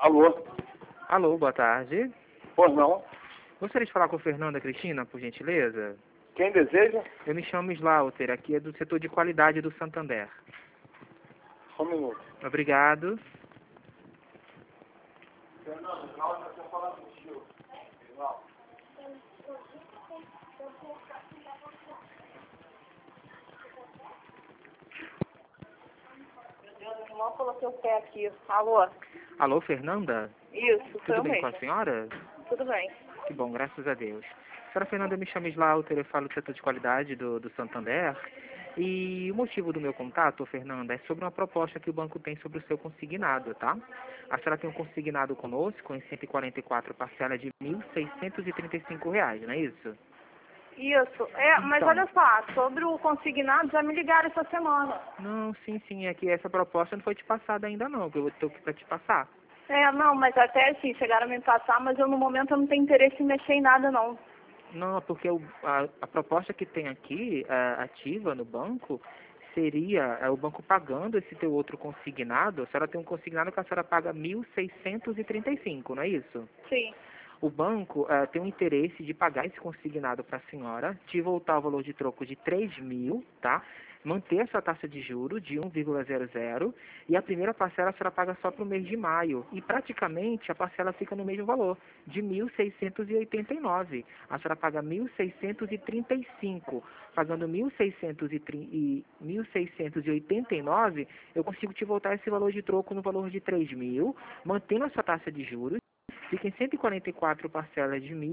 Alô? Alô, boa tarde. Pois não? Gostaria de falar com Fernanda Cristina, por gentileza? Quem deseja? Eu me chamo Slaughter, aqui é do setor de qualidade do Santander. Só um minuto. Obrigado. Fernando, Cláudio quer falar contigo. Eu mal coloquei o pé aqui. Alô? Alô, Fernanda? Isso, sou Tudo eu bem mesmo. com a senhora? Tudo bem. Que bom, graças a Deus. Senhora Fernanda, eu me chamo Slaughter, eu falo do setor de qualidade do Santander. E o motivo do meu contato, Fernanda, é sobre uma proposta que o banco tem sobre o seu consignado, tá? A senhora tem um consignado conosco em 144 parcelas de R$ 1.635, não é isso? Isso. Mas Então, olha só, sobre o consignado, já me ligaram essa semana. não, sim, é que essa proposta não foi te passada ainda não, que eu estou aqui para te passar. Não, mas até assim, chegaram a me passar, mas eu no momento eu não tenho interesse em mexer em nada, não. Não, porque a proposta que tem aqui, ativa no banco, seria o banco pagando esse teu outro consignado. A senhora tem um consignado que a senhora paga 1.635, não é isso? Sim. O banco tem o interesse de pagar esse consignado para a senhora, te voltar o valor de troco de 3.000, tá? Manter a sua taxa de juros de 1,00 e a primeira parcela a senhora paga só para o mês de maio. E praticamente a parcela fica no mesmo valor, de 1.689. A senhora paga 1.635. Pagando 1.689, eu consigo te voltar esse valor de troco no valor de 3.000, mantendo a sua taxa de juros. Fica em 144 parcelas de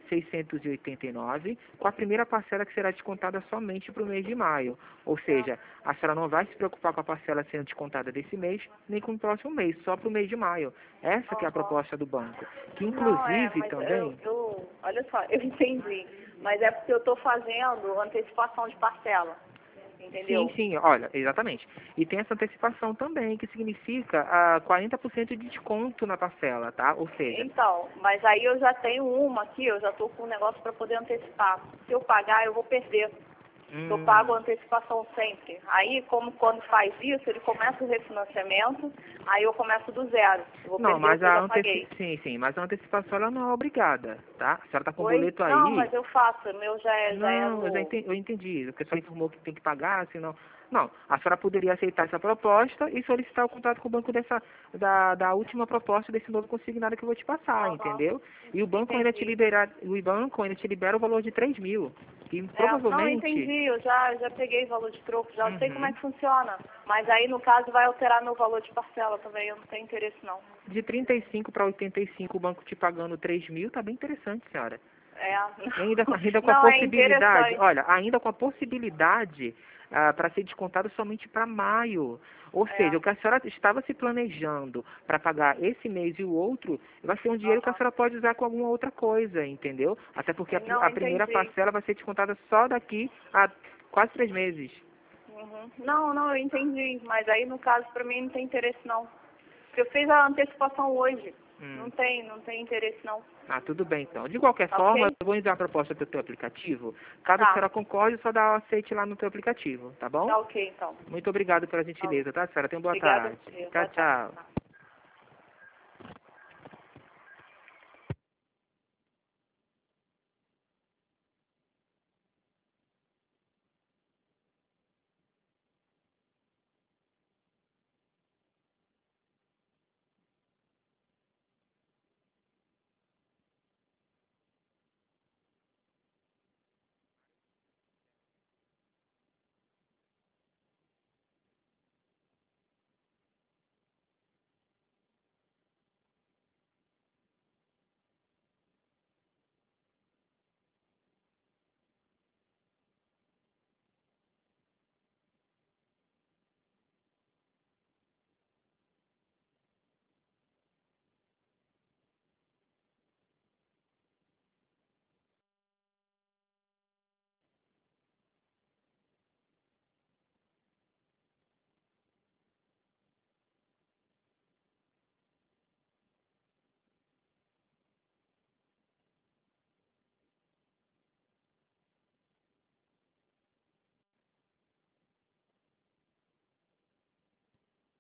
1.689, com a primeira parcela que será descontada somente para o mês de maio. Ou seja, a senhora não vai se preocupar com a parcela sendo descontada desse mês, nem com o próximo mês, só para o mês de maio. Essa que é a proposta do banco. Que inclusive Mas também... olha só, eu entendi. Mas é porque eu estou fazendo antecipação de parcela. Entendeu? Sim, olha, exatamente. E tem essa antecipação também, que significa 40% de desconto na parcela, tá? Ou seja... Então, mas aí eu já tenho uma aqui, eu já estou com um negócio para poder antecipar. Se eu pagar, eu vou perder. Eu pago a antecipação sempre. Aí, como quando faz isso, ele começa o refinanciamento, aí eu começo do zero. Eu vou Não, perder o mas que eu já paguei. sim, mas a antecipação ela não é obrigada, tá? A senhora tá com o Oi? boleto aí... Não, mas eu faço. O meu já é Não, no... eu entendi. Porque a senhora informou que tem que pagar, senão... Não, a senhora poderia aceitar essa proposta e solicitar o contato com o banco da última proposta desse novo consignado que eu vou te passar, entendeu? E o banco ainda te libera o valor de 3.000. E Não, eu provavelmente... entendi. Eu já peguei valor de troco, já sei como é que funciona. Mas aí, no caso, vai alterar meu valor de parcela também. Eu não tenho interesse, não. De 35 para 85, o banco te pagando 3.000, tá bem interessante, senhora. Ainda com a Não, é possibilidade, interessante. olha, ainda com a possibilidade para ser descontado somente para maio. Ou seja, o que a senhora estava se planejando para pagar esse mês e o outro, vai ser um dinheiro que a senhora pode usar com alguma outra coisa, entendeu? Até porque Não, a primeira entendi. parcela vai ser descontada só daqui a quase 3 meses. Não, eu entendi. Mas aí, no caso, para mim, não tem interesse, não. Porque eu fiz a antecipação hoje. Não tem interesse, não. Tudo bem então. De qualquer Tá forma, ok? eu vou enviar a proposta para o teu aplicativo. Caso a Tá. senhora concorde, só dá o aceite lá no teu aplicativo, tá bom? Tá ok, então. Muito obrigado pela gentileza, tá, senhora? Tenha boa Obrigada a tarde. você. Tchau, Boa tarde. tchau.